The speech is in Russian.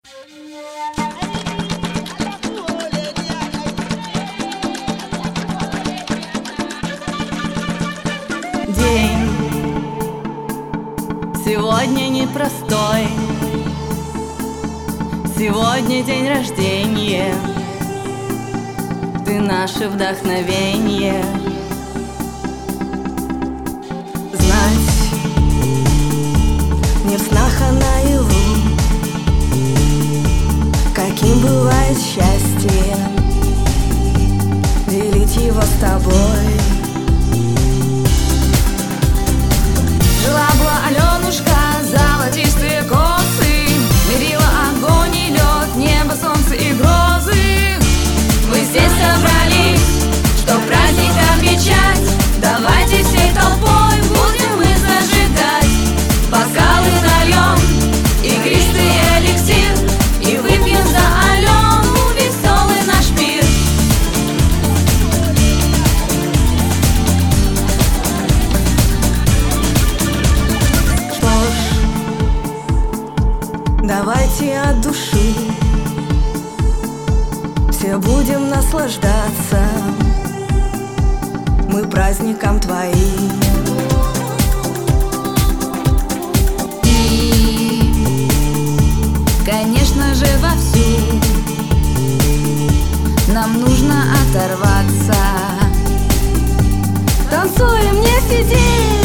День сегодня непростой. Сегодня день рождения. Ты наше вдохновение. Знать не в снах, а наяву, каким бывает счастье, делить его с тобой. Жила-была Аленушка, золотистые косы, мерила огонь и лед, небо, солнце и грозы. Мы здесь собрались, чтоб праздник отмечать. Давайте всей толпой будем мы зажигать. Бокалы нальем, игристый эликсир, и выпьем за Алену веселый наш пир. Давайте от души все будем наслаждаться мы праздником твоим. И, конечно же, вовсю нам нужно оторваться. Танцуем, не сидим.